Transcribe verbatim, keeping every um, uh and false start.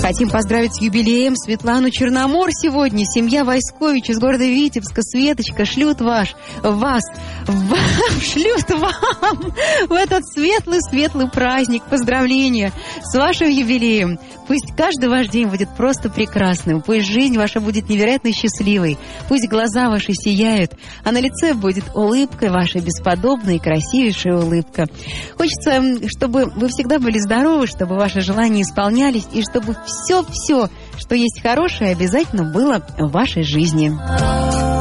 Хотим поздравить с юбилеем Светлану Черномор сегодня. Семья Войскович из города Витебска. Светочка, шлют ваш, вас, вам, шлют вам в этот светлый-светлый праздник. Поздравления с вашим юбилеем. Пусть каждый ваш день будет просто прекрасным. Пусть жизнь ваша будет невероятно счастливой. Пусть глаза ваши сияют, а на лице будет улыбка ваша, бесподобная и красивейшая улыбка. Хочется, чтобы вы всегда были здоровы, чтобы ваши желания исполнялись, и чтобы все-все, что есть хорошее, обязательно было в вашей жизни.